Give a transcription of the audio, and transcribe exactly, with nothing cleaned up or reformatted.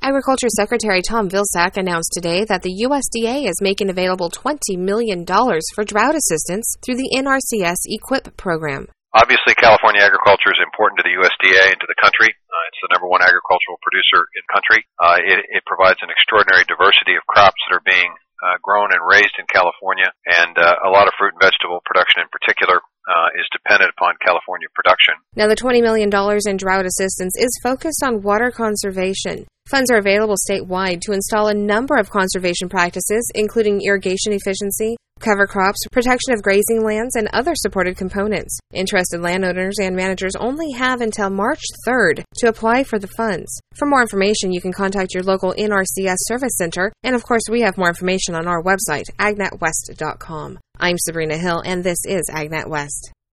Agriculture Secretary Tom Vilsack announced today that the U S D A is making available twenty million dollars for drought assistance through the N R C S EQIP program. Obviously, California agriculture is important to the U S D A and to the country. Uh, it's the number one agricultural producer in the country. Uh, it, it provides an extraordinary diversity of crops that are being uh, grown and raised in California, and uh, a lot of fruit and vegetable production in particular uh, is dependent upon California production. Now, the twenty million dollars in drought assistance is focused on water conservation. Funds are available statewide to install a number of conservation practices, including irrigation efficiency, cover crops, protection of grazing lands, and other supported components. Interested landowners and managers only have until March third to apply for the funds. For more information, you can contact your local N R C S Service Center, and of course, we have more information on our website, ag net west dot com. I'm Sabrina Hill, and this is AgNet West.